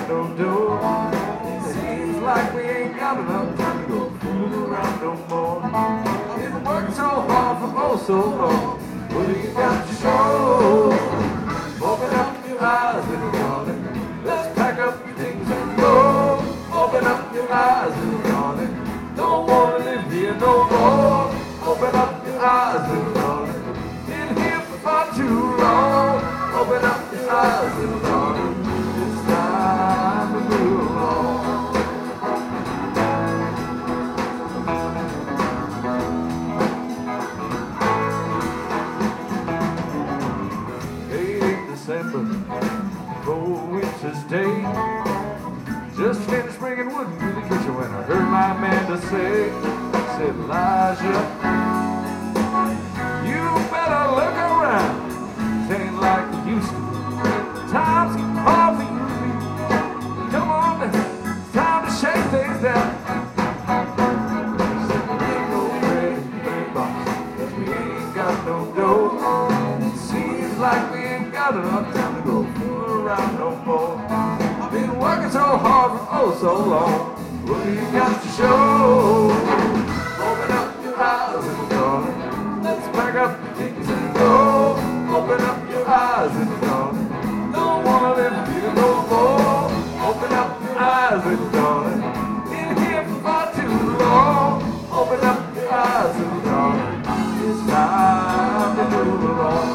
got no dough. Seems like we ain't got enough time to go fooling around no more. I've been working so hard for oh so long. What do you got to show? Open up your eyes, little darling. Let's pack up your things and go. Open up your eyes, little darling. Don't wanna live here no more. Open up your eyes, little darling. Been here for far too long. Open up your eyes, little darling. It's time to move along. December, cold winter's day. Just finished bringing wood to the kitchen when I heard my Amanda say, said, Elijah, you better look around. It ain't like it used to be. Times get hard for you and me. Come on, it's time to shake things down. Said, there ain't no bread in the bread box, 'cause we ain't got no dough. Seems like we ain't got enough time to go fool around no more. I've been working so hard for oh so long. What do you got to show? Open up your eyes, little darling. Let's pack up your things and go. Open up your eyes, little darling. Don't wanna live here no more. Open up your eyes, little darling. Been here for far too long. Open up your eyes, little darling. It's time to move along.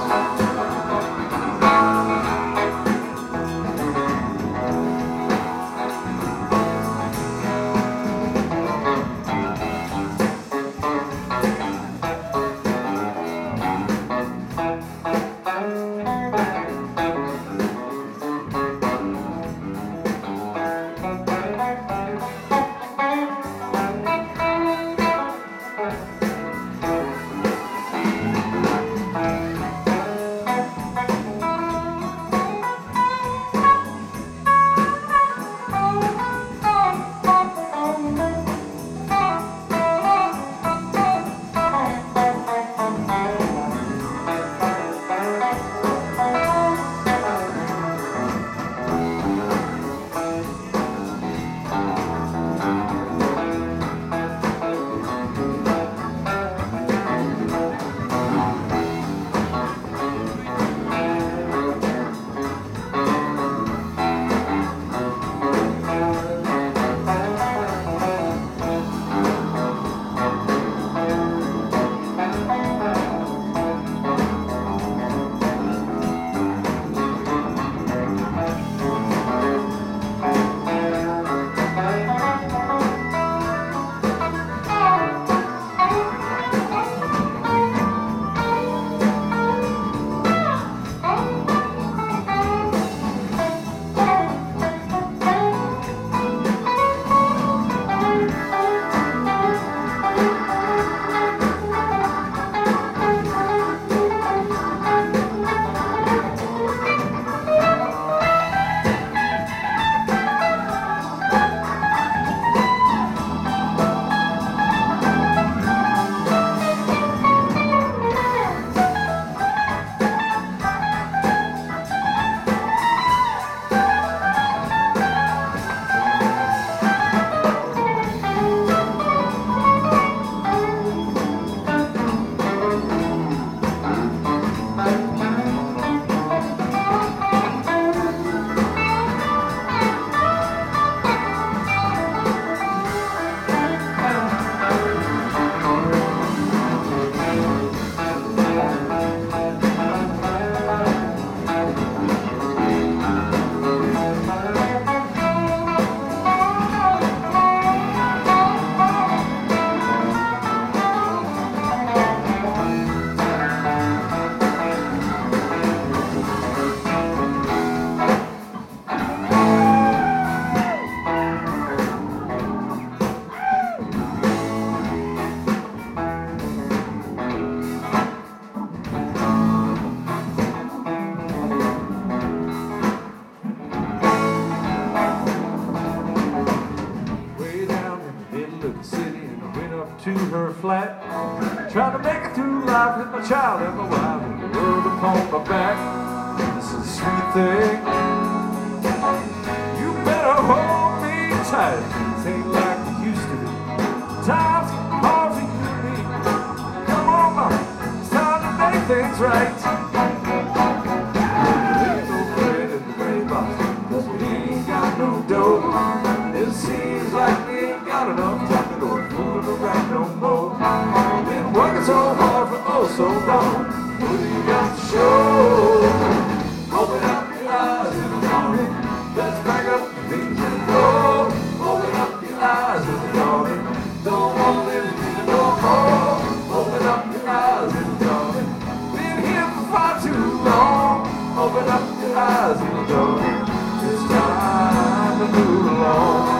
to her flat, trying to make it through life with my child and my wife and the world upon my back. This is a sweet thing. You better quiet, things ain't like they used to be. Times get hard for you and me. Come on, mama, it's time to make things right. There ain't no bread in the gray box, 'cause we ain't got no dough. It seems like we ain't got enough time to go fooling around no more. Been working so hard for oh so long. What do you got to show? Open up your eyes in the morning. Let's pack up the things and go. Open up your eyes in the morning. Don't want to live here no more. Open up your eyes in the morning. Been here for far too long. Open up your eyes in the morning. It's time to move along.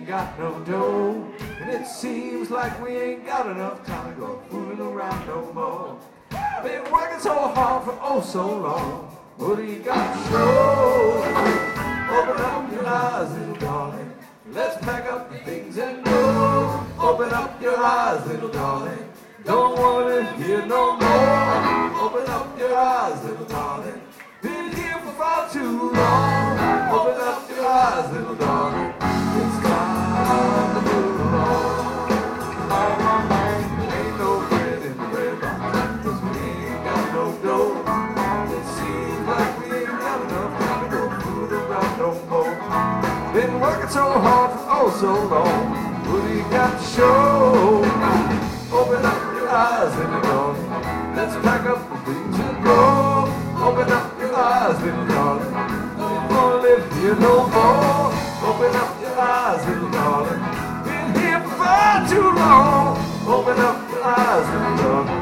ain't got no dough. And it seems like we ain't got enough time to go fooling around no more. I've been working so hard for oh so long. What do you got to show? Open up your eyes, little darling. Let's pack up the things and go. Open up your eyes, little darling. Don't want to hear no more. Open up your eyes, little darling. Been here for far too long. Open up your eyes, little darling. It's time to move along. Ain't no bread in the bread box, 'cause we ain't got no dough. It seems like we ain't got enough time to go food around no more. Been working so hard for oh so long. What do you got to show? Open up your eyes, little darling. Let's pack up the things and go. Open up your eyes, little darling. Don't wanna live here no more. Open up your eyes, little darling. Been here for far too long. Open up your eyes, little darling.